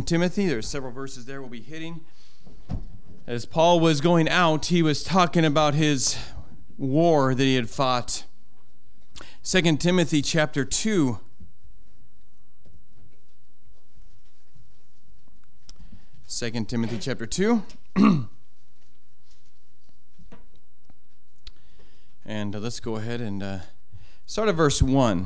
Timothy. There's several verses there we'll be hitting. As Paul was going out, he was talking about his war that he had fought. 2 Timothy chapter 2. 2 Timothy chapter 2. And let's go ahead and start at verse 1.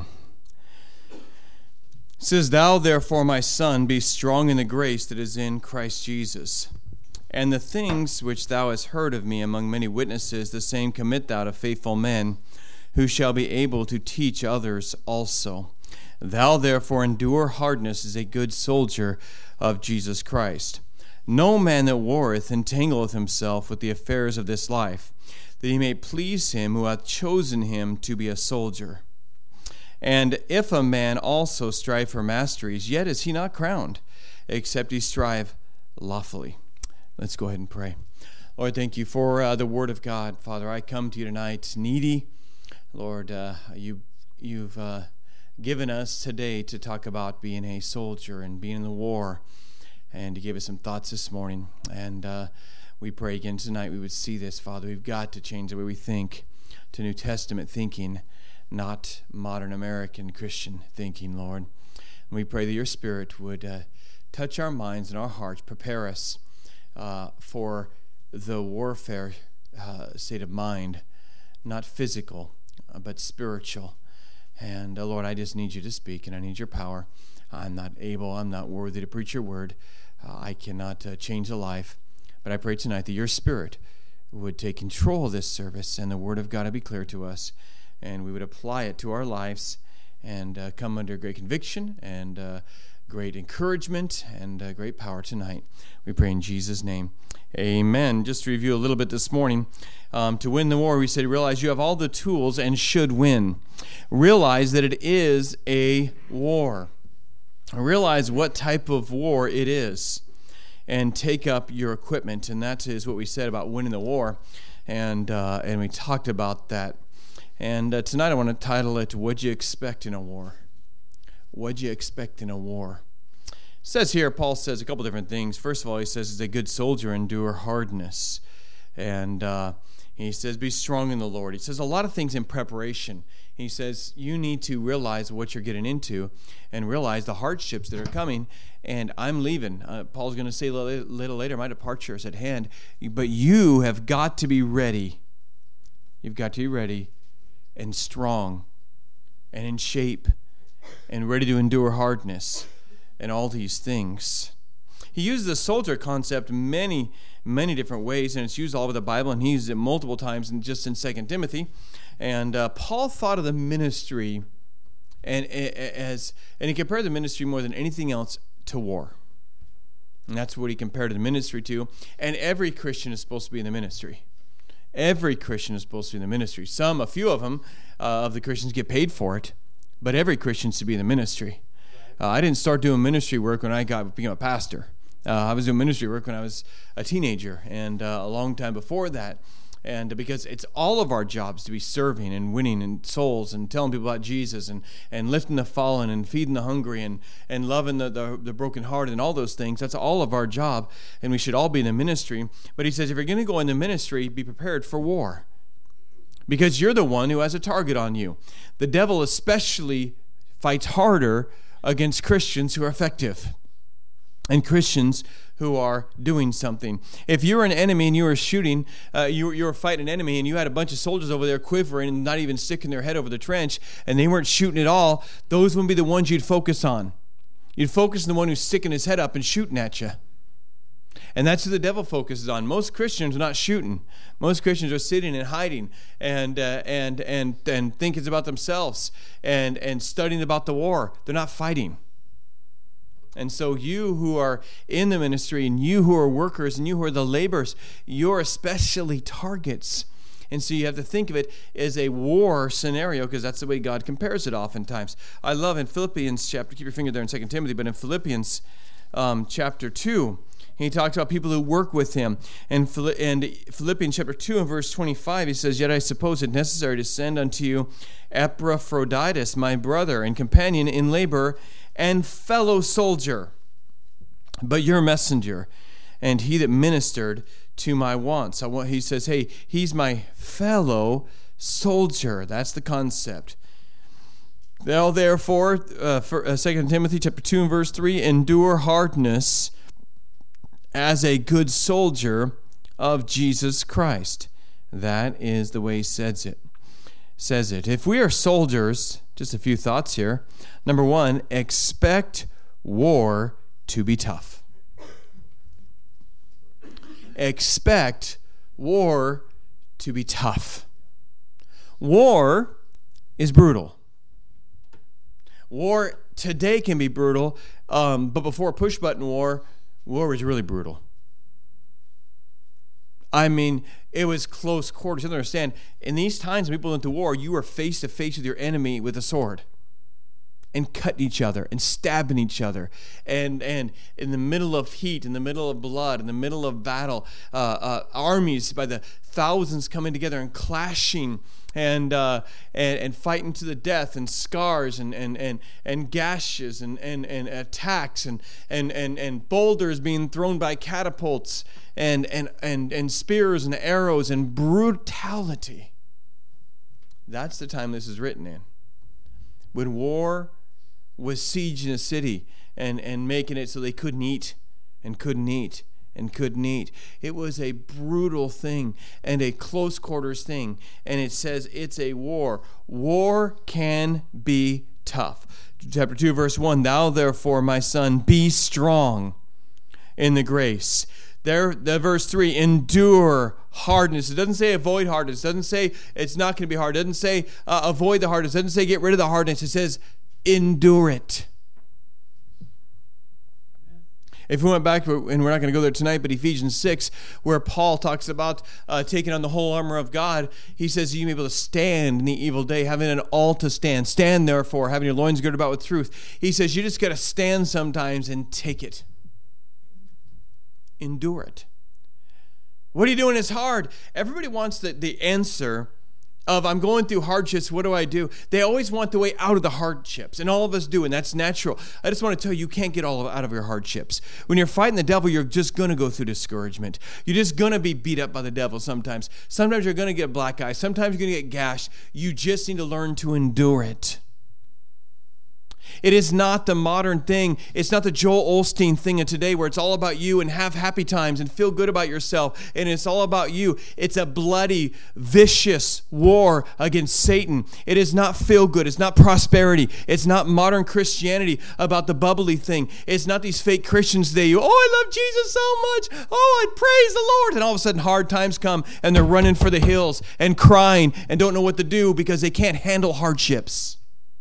It says, "Thou therefore, my son, be strong in the grace that is in Christ Jesus. And the things which thou hast heard of me among many witnesses, the same commit thou to faithful men, who shall be able to teach others also. Thou therefore endure hardness as a good soldier of Jesus Christ. No man that warreth entangleth himself with the affairs of this life, that he may please him who hath chosen him to be a soldier. And if a man also strive for masteries, yet is he not crowned, except he strive lawfully." Let's go ahead and pray. Lord, thank you for the word of God. Father, I come to you tonight needy. Lord, you've given us today to talk about being a soldier and being in the war, and to give us some thoughts this morning. And we pray again tonight we would see this, Father. We've got to change the way we think to New Testament thinking, not modern American Christian thinking, Lord. And we pray that your Spirit would touch our minds and our hearts, prepare us for the warfare state of mind, not physical, but spiritual. And Lord, I just need you to speak, and I need your power. I'm not worthy to preach your word. I cannot change a life. But I pray tonight that your Spirit would take control of this service, and the word of God would be clear to us, and we would apply it to our lives and come under great conviction and great encouragement and great power tonight. We pray in Jesus' name. Amen. Just to review a little bit this morning, to win the war, we said, realize you have all the tools and should win. Realize that it is a war. Realize what type of war it is, and take up your equipment. And that is what we said about winning the war, and we talked about that. And tonight I want to title it, "What'd you expect in a war?" What'd you expect in a war? It says here, Paul says a couple different things. First of all, he says, as a good soldier, endure hardness. And he says, be strong in the Lord. He says a lot of things in preparation. He says, you need to realize what you're getting into and realize the hardships that are coming. And I'm leaving. Paul's going to say a little later, my departure is at hand. But you have got to be ready. You've got to be ready and strong and in shape and ready to endure hardness and all these things. He uses the soldier concept many different ways, and it's used all over the Bible, and he uses it multiple times just in 2 Timothy. And Paul thought of the ministry and he compared the ministry more than anything else to war. And that's what he compared the ministry to. And every Christian is supposed to be in the ministry. Every Christian is supposed to be in the ministry. A few of them, of the Christians get paid for it, but every Christian should be in the ministry. I didn't start doing ministry work when I became a pastor. I was doing ministry work when I was a teenager, and a long time before that. And because it's all of our jobs to be serving and winning and souls and telling people about Jesus and lifting the fallen and feeding the hungry and loving the brokenhearted and all those things. That's all of our job, and we should all be in the ministry. But he says if you're going to go in the ministry, be prepared for war, because you're the one who has a target on you. The devil especially fights harder against Christians who are effective and Christians who are doing something. If you're an enemy and you were shooting, you were fighting an enemy and you had a bunch of soldiers over there quivering and not even sticking their head over the trench, and they weren't shooting at all, those wouldn't be the ones you'd focus on. You'd focus on the one who's sticking his head up and shooting at you. And that's who the devil focuses on. Most Christians are not shooting. Most Christians are sitting and hiding and thinking about themselves and studying about the war. They're not fighting. And so you who are in the ministry and you who are workers and you who are the laborers, you're especially targets. And so you have to think of it as a war scenario, because that's the way God compares it oftentimes. I love in Philippians chapter, keep your finger there in 2 Timothy, but in Philippians chapter 2, he talks about people who work with him. And Philippians chapter 2 and verse 25, he says, "Yet I suppose it necessary to send unto you Epaphroditus, my brother and companion in labor and fellow soldier." but your messenger, and he that ministered to my wants. He says, hey, he's my fellow soldier. That's the concept. Now, therefore, 2 Timothy chapter 2 and verse 3, endure hardness as a good soldier of Jesus Christ. That is the way he says it. If we are soldiers, just a few thoughts here. Number one, expect war to be tough. Expect war to be tough. War is brutal. War today can be brutal, but before push-button war was really brutal. I mean, it was close quarters. You have to understand, in these times when people went to war, you were face to face with your enemy with a sword and cutting each other and stabbing each other. And in the middle of heat, in the middle of blood, in the middle of battle, armies by the thousands coming together and clashing and fighting to the death, and scars and gashes and attacks and boulders being thrown by catapults and spears and arrows and brutality. That's the time this is written in. When war was sieging a city and making it so they couldn't eat. It was a brutal thing and a close quarters thing. And it says it's a war. War can be tough. Chapter 2, verse 1, thou therefore, my son, be strong in the grace. There, verse 3, endure hardness. It doesn't say avoid hardness. It doesn't say it's not going to be hard. It doesn't say avoid the hardness. It doesn't say get rid of the hardness. It says endure it. If we went back, and we're not going to go there tonight, but Ephesians 6, where Paul talks about taking on the whole armor of God, he says you may be able to stand in the evil day, having an all to stand. Stand, therefore, having your loins girded about with truth. He says you just got to stand sometimes and take it. Endure it. What are you doing is hard. Everybody wants the answer of, I'm going through hardships, what do I do? They always want the way out of the hardships, and all of us do, and that's natural. I just want to tell you can't get out of your hardships. When you're fighting the devil, you're just going to go through discouragement. You're just going to be beat up by the devil sometimes. Sometimes you're going to get black eye. Sometimes you're going to get gashed. You just need to learn to endure it. It is not the modern thing. It's not the Joel Osteen thing of today where it's all about you and have happy times and feel good about yourself and it's all about you. It's a bloody, vicious war against Satan. It is not feel good. It's not prosperity. It's not modern Christianity about the bubbly thing. It's not these fake Christians today. I love Jesus so much. I praise the Lord. And all of a sudden hard times come and they're running for the hills and crying and don't know what to do because they can't handle hardships.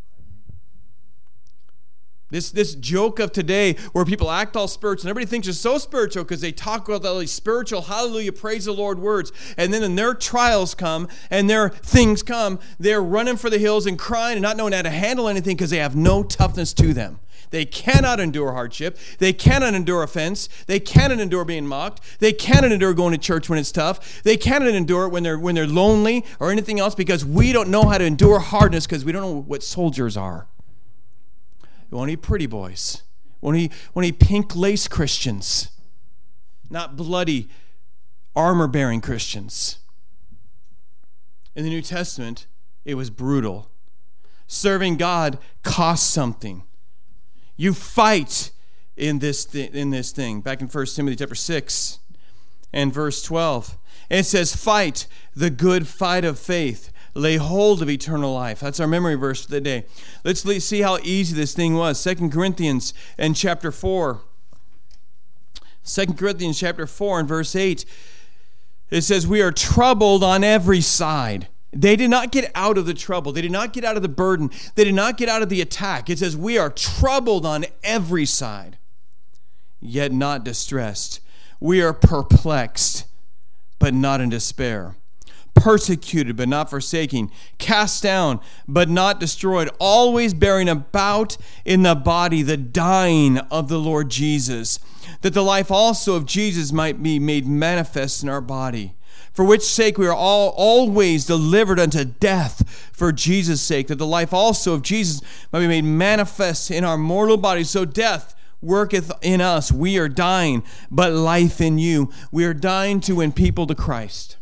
This joke of today where people act all spiritual and everybody thinks you're so spiritual because they talk about all these spiritual hallelujah, praise the Lord words. And then when their trials come and their things come, they're running for the hills and crying and not knowing how to handle anything because they have no toughness to them. They cannot endure hardship. They cannot endure offense. They cannot endure being mocked. They cannot endure going to church when it's tough. They cannot endure it when they're lonely or anything else because we don't know how to endure hardness because we don't know what soldiers are. We want to be pretty boys. We want to be pink lace Christians, not bloody armor-bearing Christians. In the New Testament, it was brutal. Serving God costs something. You fight in this thing. Back in 1 Timothy chapter 6 and verse 12. And it says, fight the good fight of faith. Lay hold of eternal life. That's our memory verse for the day. Let's see how easy this thing was. 2 Corinthians and chapter 4. 2 Corinthians chapter 4 and verse 8. It says, we are troubled on every side. They did not get out of the trouble. They did not get out of the burden. They did not get out of the attack. It says, we are troubled on every side, yet not distressed. We are perplexed, but not in despair. Persecuted but not forsaking, cast down but not destroyed, always bearing about in the body the dying of the Lord Jesus, that the life also of Jesus might be made manifest in our body. For which sake we are all always delivered unto death for Jesus' sake, that the life also of Jesus might be made manifest in our mortal bodies. So death worketh in us. We are dying, but life in you. We are dying to win people to Christ.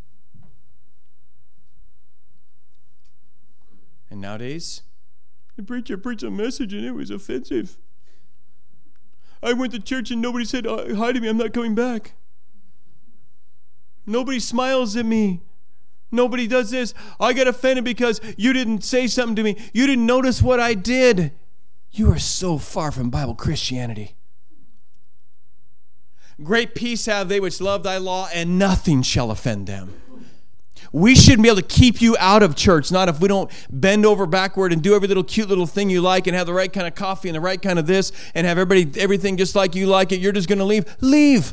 And nowadays, the preacher preached a message and it was offensive. I went to church and nobody said hi to me. I'm not coming back. Nobody smiles at me. Nobody does this. I got offended because you didn't say something to me. You didn't notice what I did. You are so far from Bible Christianity. Great peace have they which love thy law, and nothing shall offend them. We shouldn't be able to keep you out of church, not if we don't bend over backward and do every little cute little thing you like and have the right kind of coffee and the right kind of this and have everything just like you like it. You're just going to leave. Leave.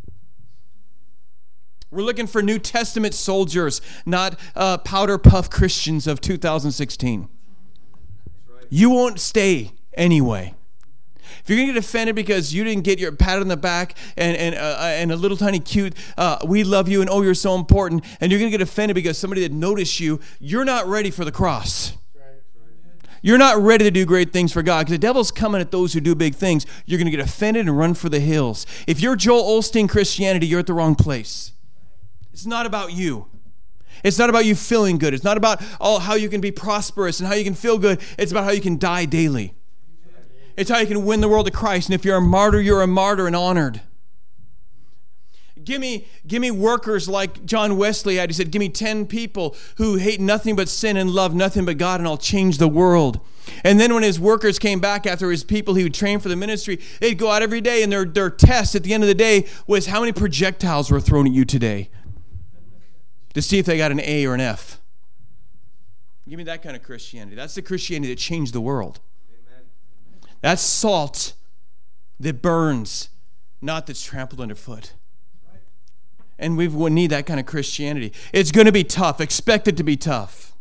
We're looking for New Testament soldiers, not powder puff Christians of 2016. You won't stay anyway. If you're going to get offended because you didn't get your pat on the back and a little tiny cute, we love you and oh, you're so important, and you're going to get offended because somebody didn't notice you, you're not ready for the cross. You're not ready to do great things for God because the devil's coming at those who do big things. You're going to get offended and run for the hills. If you're Joel Osteen Christianity, you're at the wrong place. It's not about you. It's not about you feeling good. It's not about how you can be prosperous and how you can feel good. It's about how you can die daily. It's how you can win the world to Christ. And if you're a martyr, you're a martyr and honored. Give me workers like John Wesley had. He said, give me 10 people who hate nothing but sin and love nothing but God, and I'll change the world. And then when his workers came back after his people he would train for the ministry, they'd go out every day, and their test at the end of the day was how many projectiles were thrown at you today to see if they got an A or an F. Give me that kind of Christianity. That's the Christianity that changed the world. That's salt that burns, not that's trampled underfoot. And we need that kind of Christianity. It's going to be tough. Expect it to be tough.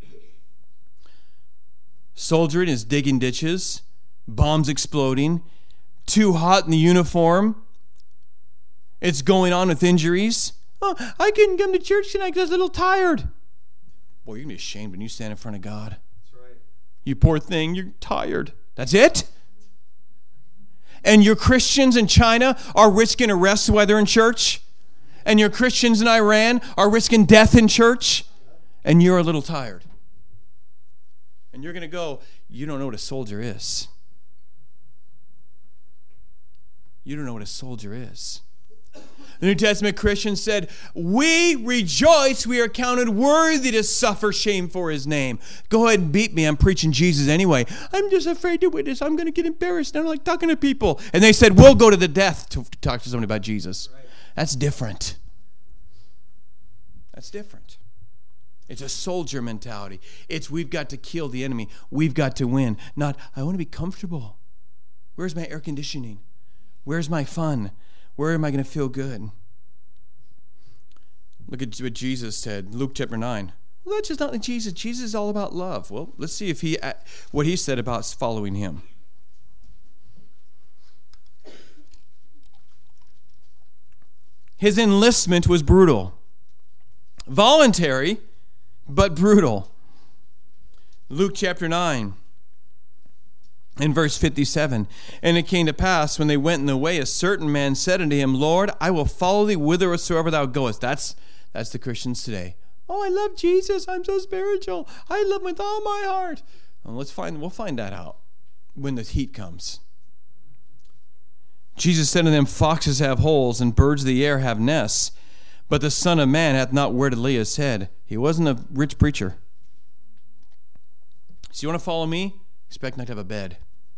Soldiering is digging ditches, bombs exploding, too hot in the uniform. It's going on with injuries. Oh, I couldn't come to church tonight because I was a little tired. Boy, you're going to be ashamed when you stand in front of God. That's right. You poor thing, you're tired. That's it? And your Christians in China are risking arrest while they're in church? And your Christians in Iran are risking death in church? And you're a little tired. And you're going to go, you don't know what a soldier is. You don't know what a soldier is. The New Testament Christian said, we rejoice, we are counted worthy to suffer shame for his name. Go ahead and beat me, I'm preaching Jesus anyway. I'm just afraid to witness, I'm going to get embarrassed, I don't like talking to people. And they said, we'll go to the death to talk to somebody about Jesus. Right. That's different. That's different. It's a soldier mentality. It's we've got to kill the enemy. We've got to win. Not, I want to be comfortable. Where's my air conditioning? Where's my fun? Where am I going to feel good? Look at what Jesus said, Luke chapter 9. Well, that's just not like Jesus. Jesus is all about love. Well, let's see if what he said about following him. His enlistment was brutal. Voluntary, but brutal. Luke chapter 9. In verse 57, and it came to pass, when they went in the way, a certain man said unto him, Lord, I will follow thee whithersoever thou goest. That's the Christians today. Oh, I love Jesus. I'm so spiritual. I love him with all my heart. And we'll find that out when the heat comes. Jesus said unto them, foxes have holes, and birds of the air have nests, but the Son of Man hath not where to lay his head. He wasn't a rich preacher. So you want to follow me? Expect not to have a bed.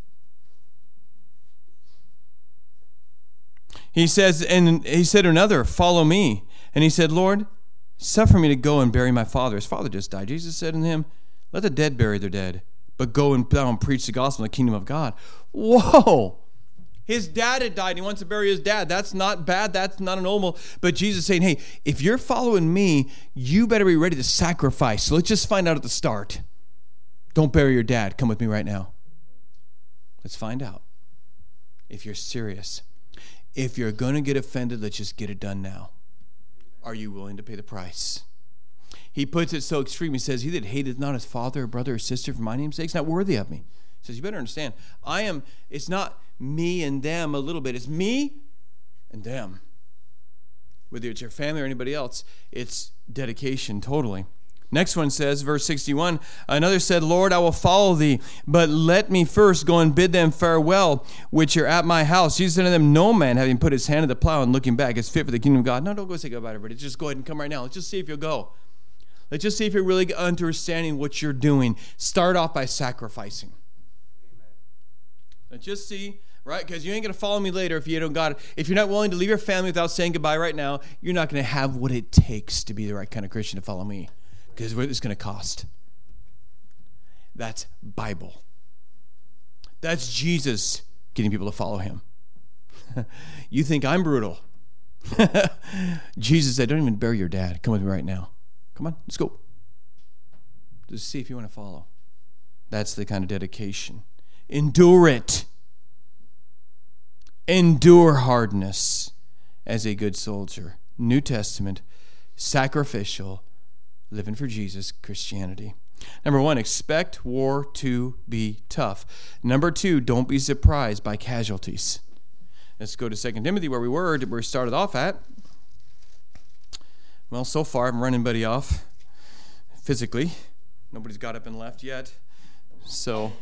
He says, and he said to another, follow me. And he said, Lord, suffer me to go and bury my father. His father just died. Jesus said unto him, let the dead bury their dead, but go and preach the gospel in the kingdom of God. Whoa! His dad had died, and he wants to bury his dad. That's not bad. That's not a normal. But Jesus is saying, hey, if you're following me, you better be ready to sacrifice. So let's just find out at the start. Don't bury your dad. Come with me right now. Let's find out if you're serious. If you're going to get offended, let's just get it done now. Are you willing to pay the price? He puts it so extreme. He says, he that hateth not his father or brother or sister for my name's sake is not worthy of me. He says, you better understand, it's not me and them a little bit. It's me and them. Whether it's your family or anybody else, it's dedication totally. Next one says, verse 61, another said, Lord, I will follow thee, but let me first go and bid them farewell, which are at my house. Jesus said to them, no man, having put his hand to the plow and looking back, is fit for the kingdom of God. No, don't go say goodbye to everybody. Just go ahead and come right now. Let's just see if you'll go. Let's just see if you're really understanding what you're doing. Start off by sacrificing. Amen. Let's just see, right? Because you ain't going to follow me later if you don't got it. If you're not willing to leave your family without saying goodbye right now, you're not going to have what it takes to be the right kind of Christian to follow me. Because what it's going to cost. That's Bible. That's Jesus getting people to follow him. You think I'm brutal. Jesus said, don't even bury your dad. Come with me right now. Come on, let's go. Just see if you want to follow. That's the kind of dedication. Endure it. Endure hardness as a good soldier. New Testament, sacrificial, living for Jesus, Christianity. Number 1, expect war to be tough. Number 2, don't be surprised by casualties. Let's go to 2 Timothy where we started off at. Well, so far I haven't run anybody off physically. Nobody's got up and left yet. So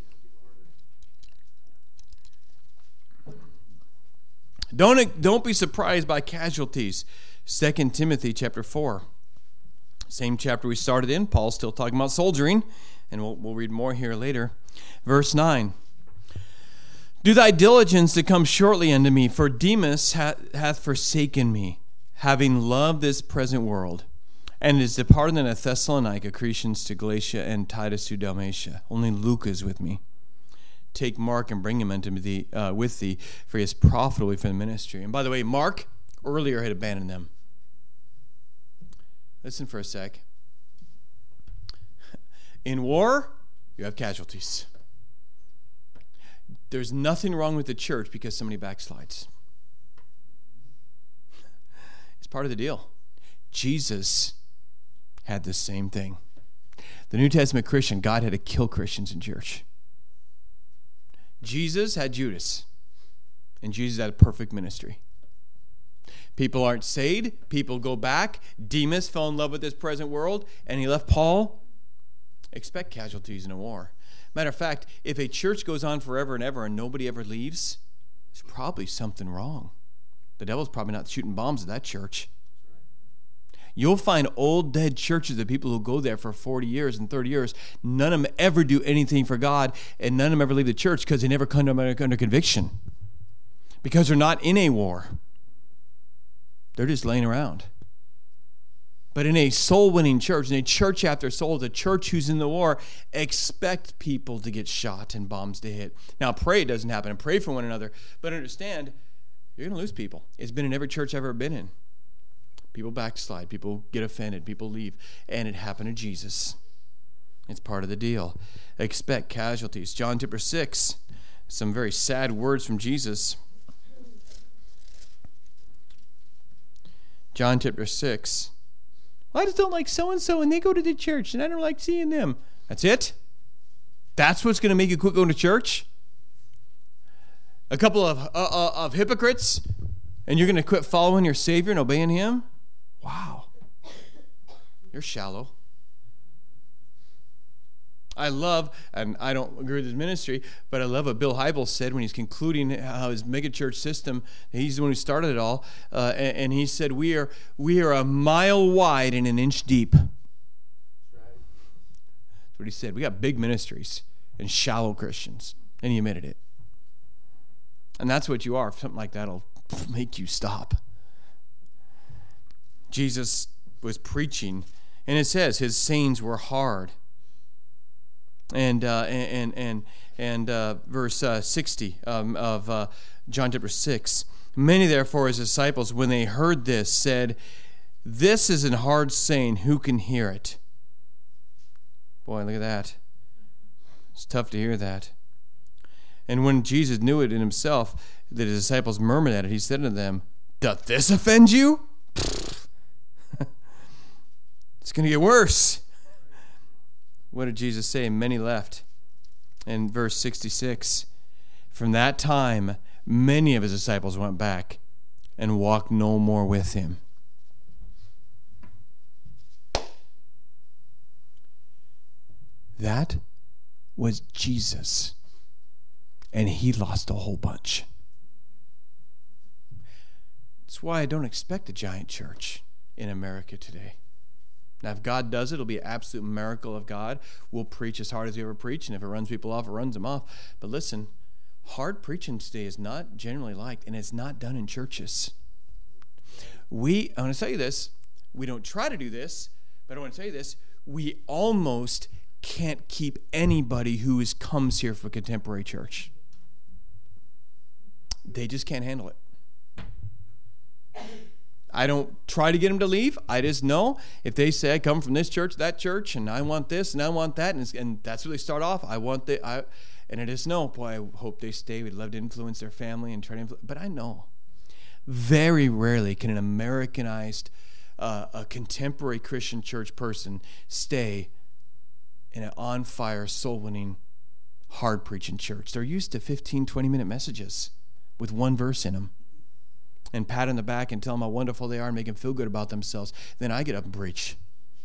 don't be surprised by casualties. 2 Timothy chapter 4. Same chapter we started in. Paul's still talking about soldiering, and we'll read more here later. Verse 9. Do thy diligence to come shortly unto me, for Demas hath forsaken me, having loved this present world, and is departed unto Thessalonica, Crescens to Galatia, and Titus to Dalmatia. Only Luke is with me. Take Mark and bring him unto thee, with thee, for he is profitable for the ministry. And by the way, Mark earlier had abandoned them. Listen for a sec. In war, you have casualties. There's nothing wrong with the church because somebody backslides. It's part of the deal. Jesus had the same thing. The New Testament Christian, God had to kill Christians in church. Jesus had Judas, and Jesus had a perfect ministry. People aren't saved. People go back. Demas fell in love with this present world, and he left Paul. Expect casualties in a war. Matter of fact, if a church goes on forever and ever and nobody ever leaves, there's probably something wrong. The devil's probably not shooting bombs at that church. You'll find old dead churches of people who go there for 40 years and 30 years. None of them ever do anything for God, and none of them ever leave the church because they never come under conviction. Because they're not in a war. They're just laying around. But in a soul-winning church, in a church after souls, a church who's in the war, expect people to get shot and bombs to hit. Now, pray it doesn't happen, and pray for one another. But understand, you're going to lose people. It's been in every church I've ever been in. People backslide. People get offended. People leave. And it happened to Jesus. It's part of the deal. Expect casualties. John chapter 6, some very sad words from Jesus. John chapter 6. Well, I just don't like so-and-so, and they go to the church, and I don't like seeing them. That's it? That's what's going to make you quit going to church? A couple of hypocrites, and you're going to quit following your Savior and obeying Him? Wow. You're shallow. I love, and I don't agree with his ministry, but I love what Bill Hybels said when he's concluding how his megachurch system, he's the one who started it all, and he said, we are a mile wide and an inch deep. That's what he said. We got big ministries and shallow Christians, and he admitted it. And that's what you are. Something like that will make you stop. Jesus was preaching, and it says his sayings were hard. And verse 60 of John chapter 6. Many therefore his disciples, when they heard this, said, "This is an hard saying, who can hear it?" Boy, look at that. It's tough to hear that. And when Jesus knew it in himself, that his disciples murmured at it, he said to them, "Doth this offend you?" It's going to get worse. What did Jesus say? Many left. In verse 66, from that time, many of his disciples went back and walked no more with him. That was Jesus. And he lost a whole bunch. That's why I don't expect a giant church in America today. Now, if God does it, it'll be an absolute miracle of God. We'll preach as hard as we ever preach, and if it runs people off, it runs them off. But listen, hard preaching today is not generally liked, and it's not done in churches. I want to tell you this. We don't try to do this, but I want to tell you this. We almost can't keep anybody who comes here for contemporary church. They just can't handle it. I don't try to get them to leave. I just know if they say I come from this church, that church, and I want this and I want that, and that's where they start off. And I just know, boy, I hope they stay. We'd love to influence their family and try to influence. But I know, very rarely can an Americanized, a contemporary Christian church person stay in an on-fire, soul-winning, hard-preaching church. They're used to 15, 20-minute messages with one verse in them, and pat on the back and tell them how wonderful they are and make them feel good about themselves. Then I get up and preach.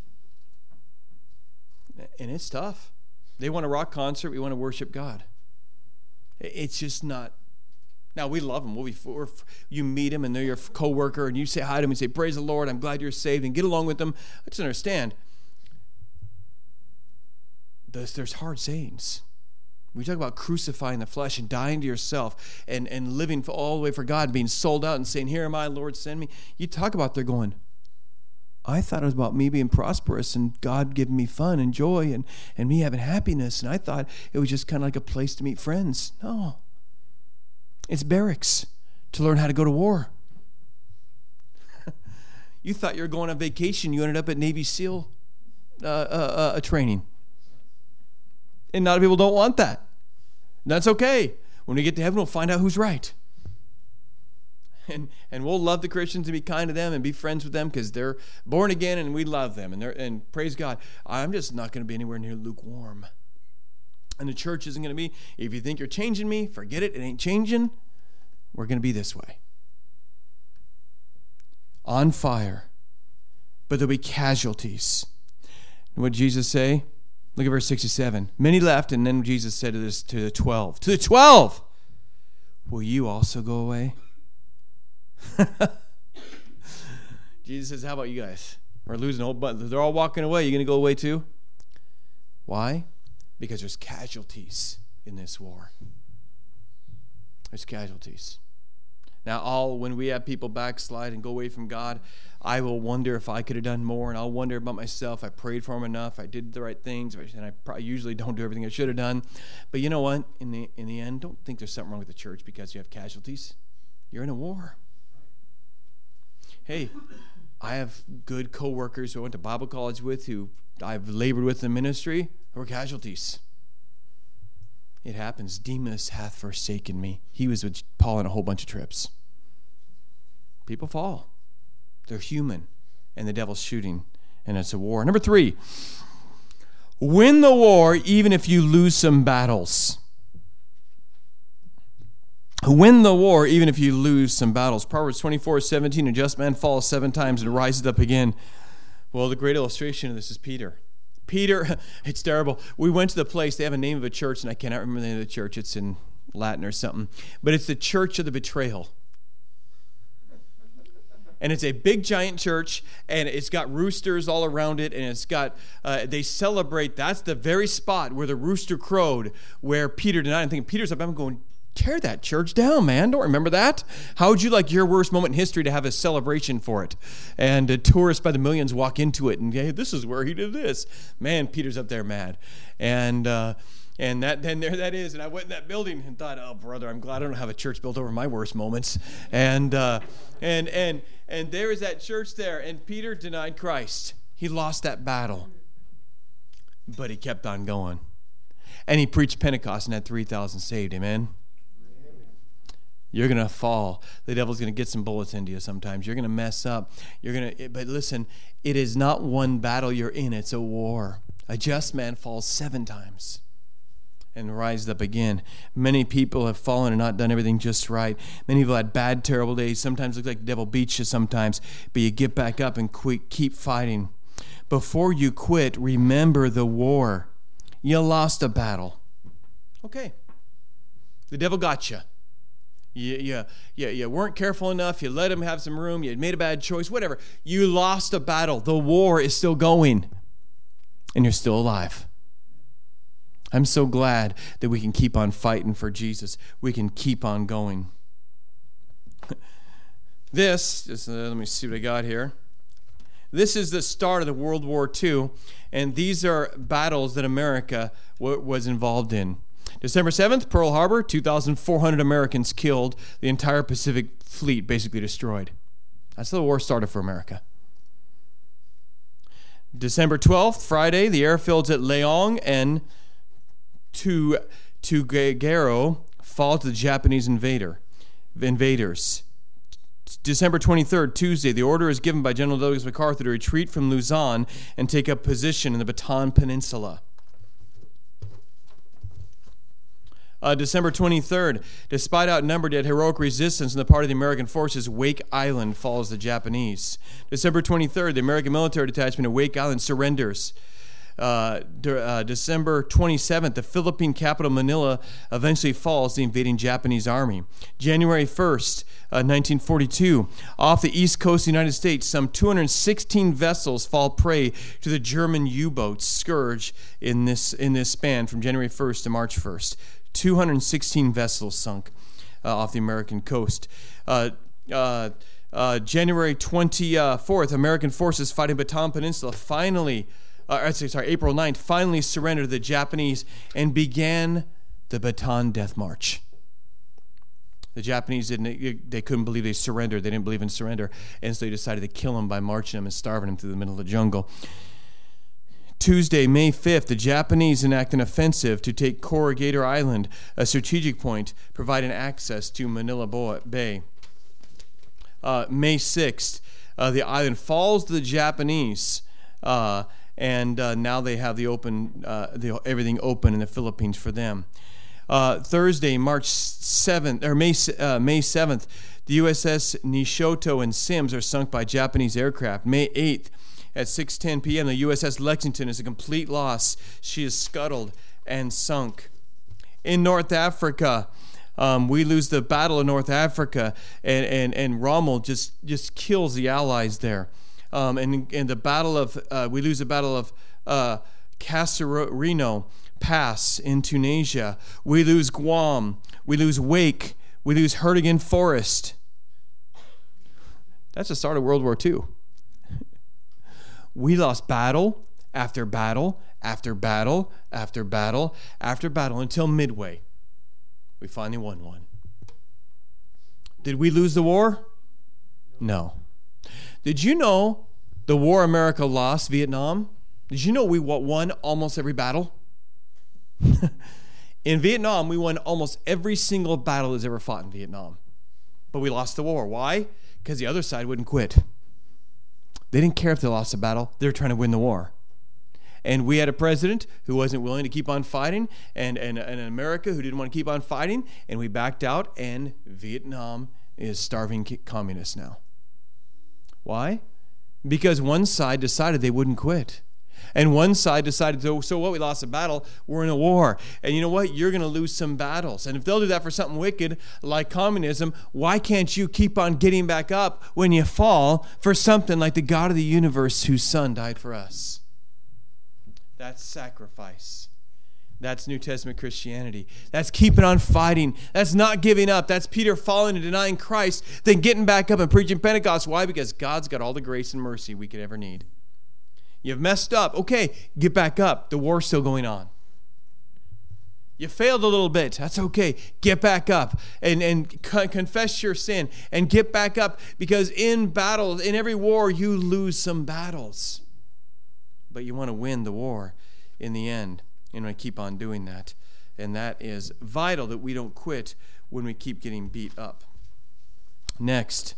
And it's tough. They want a rock concert. We want to worship God. It's just not. Now, we love them. You meet them, and they're your coworker, and you say hi to them and say, praise the Lord, I'm glad you're saved, and get along with them. I just understand. There's hard sayings. We talk about crucifying the flesh and dying to yourself and living all the way for God, being sold out and saying, here am I, Lord, send me. You talk about they're going, I thought it was about me being prosperous and God giving me fun and joy and me having happiness. And I thought it was just kind of like a place to meet friends. No. It's barracks to learn how to go to war. You thought you were going on vacation. You ended up at Navy SEAL training. And a lot of people don't want that. And that's okay. When we get to heaven, we'll find out who's right. And we'll love the Christians and be kind to them and be friends with them because they're born again and we love them. And praise God. I'm just not going to be anywhere near lukewarm. And the church isn't going to be, if you think you're changing me, forget it. It ain't changing. We're going to be this way. On fire. But there'll be casualties. And what did Jesus say? Look at verse 67. Many left, and then Jesus said to the 12. To the 12! Will you also go away? Jesus says, how about you guys? We're losing a whole bunch. They're all walking away. You going to go away too? Why? Because there's casualties in this war. There's casualties. Now, when we have people backslide and go away from God, I will wonder if I could have done more, and I'll wonder about myself. I prayed for them enough. I did the right things, and I probably usually don't do everything I should have done. But you know what? In the end, don't think there's something wrong with the church because you have casualties. You're in a war. Hey, I have good co-workers who I went to Bible college with, who I've labored with in ministry, who are casualties. It happens. Demas hath forsaken me. He was with Paul on a whole bunch of trips. People fall. They're human. And the devil's shooting. And it's a war. Number 3. Win the war even if you lose some battles. Win the war even if you lose some battles. Proverbs 24:17. A just man falls 7 times and rises up again. Well, the great illustration of this is Peter. Peter, it's terrible. We went to the place, they have a name of a church, and I cannot remember the name of the church. It's in Latin or something. But it's the Church of the Betrayal. And it's a big, giant church, and it's got roosters all around it, and it's got, they celebrate, that's the very spot where the rooster crowed, where Peter denied. I'm thinking, Peter's up, I'm going, tear that church down, man. Don't remember that. How would you like your worst moment in history to have a celebration for it? And tourists by the millions walk into it and, hey, this is where he did this. Man, Peter's up there mad. And there that is. And I went in that building and thought, oh, brother, I'm glad I don't have a church built over my worst moments. And there is that church there. And Peter denied Christ. He lost that battle. But he kept on going. And he preached Pentecost and had 3,000 saved. Amen? You're going to fall. The devil's going to get some bullets into you sometimes. You're going to mess up. But listen, it is not one battle you're in. It's a war. A just man falls 7 times and rise up again. Many people have fallen and not done everything just right. Many people had bad, terrible days. Sometimes look like the devil beats you sometimes, but you get back up and keep fighting. Before you quit, remember the war. You lost a battle. Okay. The devil got you. You weren't careful enough. You let him have some room. You made a bad choice. Whatever. You lost a battle. The war is still going. And you're still alive. I'm so glad that we can keep on fighting for Jesus. We can keep on going. Let me see what I got here. This is the start of the World War II, and these are battles that America was involved in. December 7th, Pearl Harbor, 2,400 Americans killed, the entire Pacific fleet basically destroyed. That's how the war started for America. December 12th, Friday, the airfields at Leong and Tuguegarao fall to the Japanese invaders. December 23rd, Tuesday, the order is given by General Douglas MacArthur to retreat from Luzon and take up position in the Bataan Peninsula. December 23rd, despite outnumbered yet heroic resistance on the part of the American forces, Wake Island falls to the Japanese. December 23rd, the American military detachment at Wake Island surrenders. December 27th, the Philippine capital Manila eventually falls to the invading Japanese army. January 1st, 1942, off the east coast of the United States, some 216 vessels fall prey to the German U-boat Scourge in this span from January 1st to March 1st. 216 vessels sunk off the American coast. January 24th, American forces fighting Bataan Peninsula April 9th, finally surrendered to the Japanese and began the Bataan Death March. The Japanese they couldn't believe they surrendered. They didn't believe in surrender, and so they decided to kill them by marching them and starving them through the middle of the jungle. Tuesday, May 5th, the Japanese enact an offensive to take Corrugator Island, a strategic point providing access to Manila Bay. May 6th, the island falls to the Japanese, and now they have everything open in the Philippines for them. Thursday, May 7th, the USS Nishoto and Sims are sunk by Japanese aircraft. May 8th, at 6:10 p.m., the USS Lexington is a complete loss. She is scuttled and sunk. In North Africa, we lose the Battle of North Africa, and Rommel just kills the Allies there. And the battle of we lose the Battle of Kasserino Pass in Tunisia. We lose Guam. We lose Wake. We lose Hertigan Forest. That's the start of World War II. We lost battle after battle after battle after battle after battle until Midway. We finally won one. Did we lose the war? No. Did you know the war America lost, Vietnam? Did you know we won almost every battle? In Vietnam, we won almost every single battle that's ever fought in Vietnam. But we lost the war. Why? Because the other side wouldn't quit. They didn't care if they lost the battle. They were trying to win the war. And we had a president who wasn't willing to keep on fighting, and America who didn't want to keep on fighting, and we backed out, and Vietnam is starving communists now. Why? Because one side decided they wouldn't quit. And one side decided, so what, we lost a battle, we're in a war. And you know what? You're going to lose some battles. And if they'll do that for something wicked like communism, why can't you keep on getting back up when you fall for something like the God of the universe whose son died for us? That's sacrifice. That's New Testament Christianity. That's keeping on fighting. That's not giving up. That's Peter falling and denying Christ, then getting back up and preaching Pentecost. Why? Because God's got all the grace and mercy we could ever need. You've messed up. Okay, get back up. The war's still going on. You failed a little bit. That's okay. Get back up and confess your sin and get back up, because in battles, in every war, you lose some battles. But you want to win the war in the end. And I keep on doing that. And that is vital that we don't quit when we keep getting beat up. Next.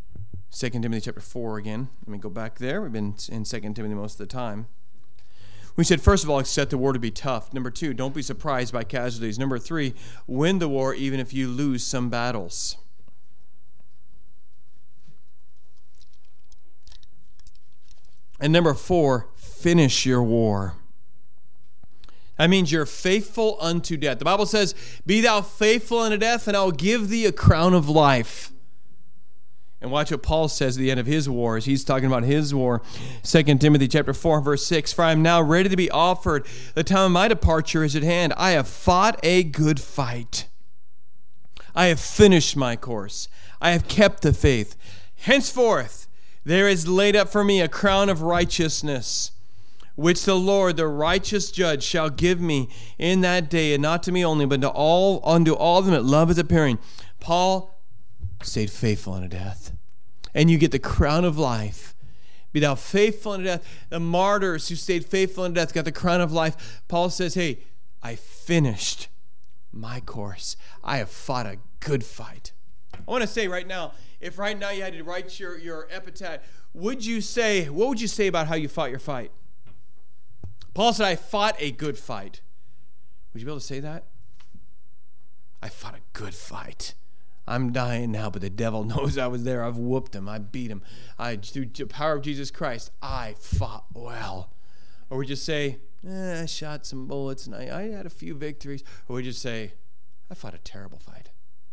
2 Timothy chapter 4 again. Let me go back there. We've been in 2 Timothy most of the time. We said, first of all, accept the war to be tough. Number 2, don't be surprised by casualties. Number 3, win the war even if you lose some battles. And number 4, finish your war. That means you're faithful unto death. The Bible says, be thou faithful unto death, and I will give thee a crown of life. And watch what Paul says at the end of his war, as he's talking about his war. 2 Timothy chapter 4, verse 6, for I am now ready to be offered. The time of my departure is at hand. I have fought a good fight. I have finished my course. I have kept the faith. Henceforth, there is laid up for me a crown of righteousness, which the Lord, the righteous judge, shall give me in that day, and not to me only, but unto all them that love his appearing. Paul stayed faithful unto death, and you get the crown of life. Be thou faithful unto death. The martyrs who stayed faithful unto death got the crown of life. Paul says, hey, I finished my course. I have fought a good fight. I want to say right now, if right now you had to write your epitaph, what would you say about how you fought your fight? Paul said, I fought a good fight. Would you be able to say that? I fought a good fight. I'm dying now, but the devil knows I was there. I've whooped him. I beat him. Through the power of Jesus Christ, I fought well. Or would you say, I shot some bullets and I had a few victories? Or would you say, I fought a terrible fight?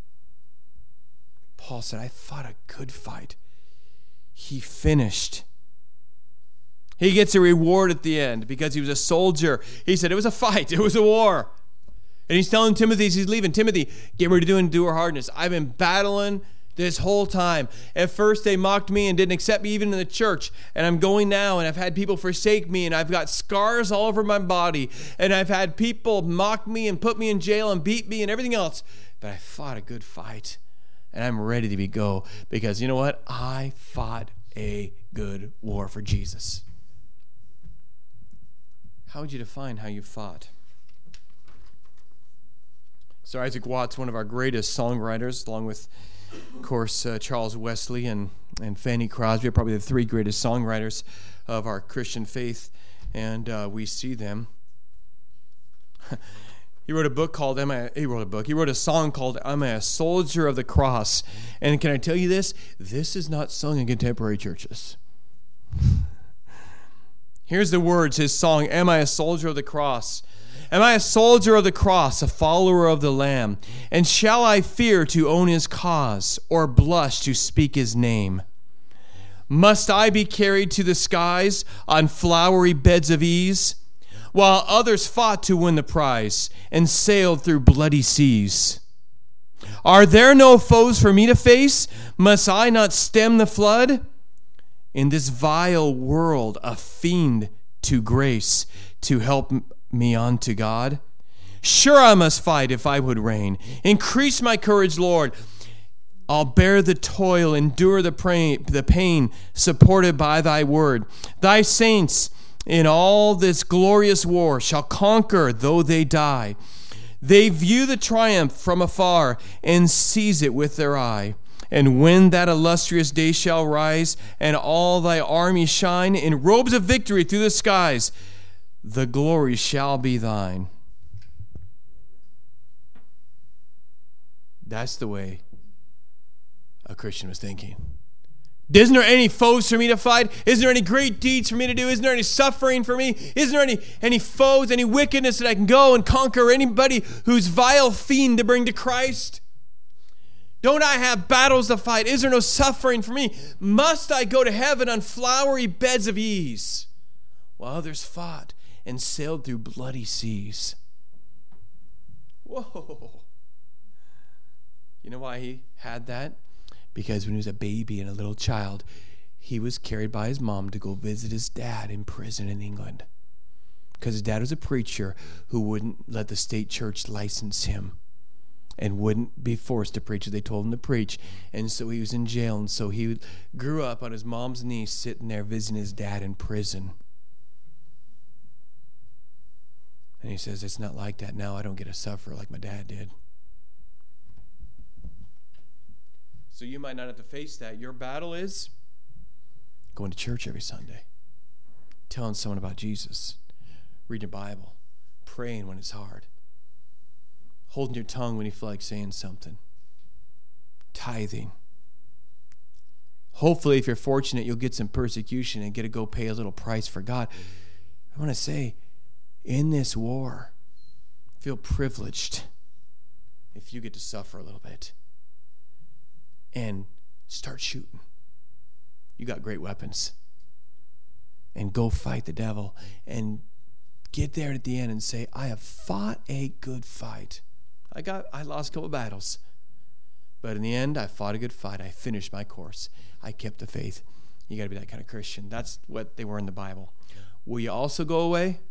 Paul said, I fought a good fight. He finished. He gets a reward at the end because he was a soldier. He said it was a fight. It was a war. And he's telling Timothy as he's leaving, Timothy, get ready to endure hardness. I've been battling this whole time. At first they mocked me and didn't accept me even in the church. And I'm going now and I've had people forsake me and I've got scars all over my body. And I've had people mock me and put me in jail and beat me and everything else. But I fought a good fight. And I'm ready to go because you know what? I fought a good war for Jesus. How would you define how you fought? Sir Isaac Watts, one of our greatest songwriters, along with, of course, Charles Wesley and Fanny Crosby, are probably the 3 greatest songwriters of our Christian faith, and we see them. He wrote a song called "Am I a Soldier of the Cross?" And can I tell you this? This is not sung in contemporary churches. Here's the words, his song, "Am I a soldier of the cross? Am I a soldier of the cross, a follower of the Lamb? And shall I fear to own his cause, or blush to speak his name? Must I be carried to the skies on flowery beds of ease, while others fought to win the prize and sailed through bloody seas? Are there no foes for me to face? Must I not stem the flood? In this vile world, a fiend to grace, to help me on to God? Sure I must fight if I would reign. Increase my courage, Lord. I'll bear the toil, endure the pain, supported by thy word. Thy saints in all this glorious war shall conquer though they die. They view the triumph from afar and seize it with their eye. And when that illustrious day shall rise, and all thy army shine in robes of victory through the skies, the glory shall be thine. That's the way a Christian was thinking. Isn't there any foes for me to fight? Isn't there any great deeds for me to do? Isn't there any suffering for me? Isn't there any foes, any wickedness that I can go and conquer anybody who's vile fiend to bring to Christ? Don't I have battles to fight? Is there no suffering for me? Must I go to heaven on flowery beds of ease, while others fought and sailed through bloody seas? Whoa. You know why he had that? Because when he was a baby and a little child, he was carried by his mom to go visit his dad in prison in England. Because his dad was a preacher who wouldn't let the state church license him and wouldn't be forced to preach if they told him to preach. And so he was in jail, and so he grew up on his mom's knee sitting there visiting his dad in prison. And he says, it's not like that now. I don't get to suffer like my dad did. So you might not have to face that. Your battle is going to church every Sunday, telling someone about Jesus, reading your Bible, praying when it's hard, holding your tongue when you feel like saying something, tithing. Hopefully, if you're fortunate, you'll get some persecution and get to go pay a little price for God. I want to say, in this war, feel privileged if you get to suffer a little bit. And start shooting. You got great weapons. And go fight the devil. And get there at the end and say, I have fought a good fight. I lost a couple battles. But in the end, I fought a good fight. I finished my course. I kept the faith. You got to be that kind of Christian. That's what they were in the Bible. Will you also go away?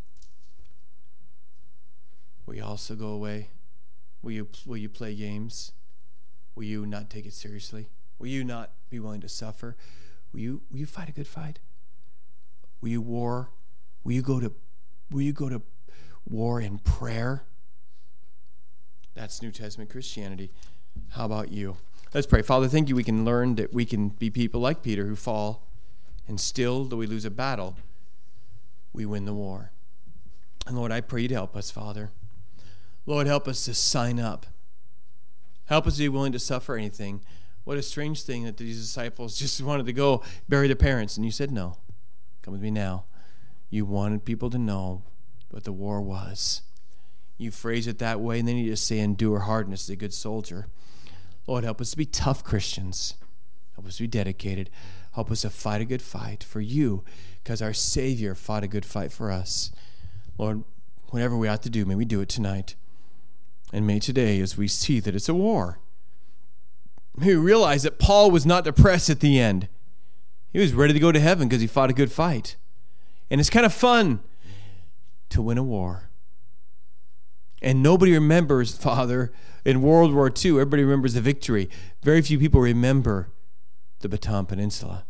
Will you also go away? Will you play games? Will you not take it seriously? Will you not be willing to suffer? Will you fight a good fight? Will you war? Will you go to war in prayer? That's New Testament Christianity. How about you? Let's pray. Father, thank you we can learn that we can be people like Peter who fall, and still, though we lose a battle, we win the war. And Lord, I pray you to help us, Father. Lord, help us to sign up. Help us to be willing to suffer anything. What a strange thing that these disciples just wanted to go bury their parents. And you said, no, come with me now. You wanted people to know what the war was. You phrase it that way, and then you just say, endure hardness as a good soldier. Lord, help us to be tough Christians. Help us to be dedicated. Help us to fight a good fight for you, because our Savior fought a good fight for us. Lord, whatever we ought to do, may we do it tonight. And may today, as we see that it's a war, may we realize that Paul was not depressed at the end. He was ready to go to heaven because he fought a good fight. And it's kind of fun to win a war. And nobody remembers, Father, in World War II, everybody remembers the victory. Very few people remember the Bataan Peninsula.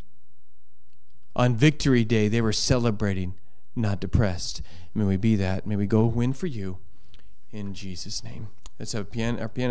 On Victory Day, they were celebrating, not depressed. May we be that. May we go win for you in Jesus' name. Let's have our piano.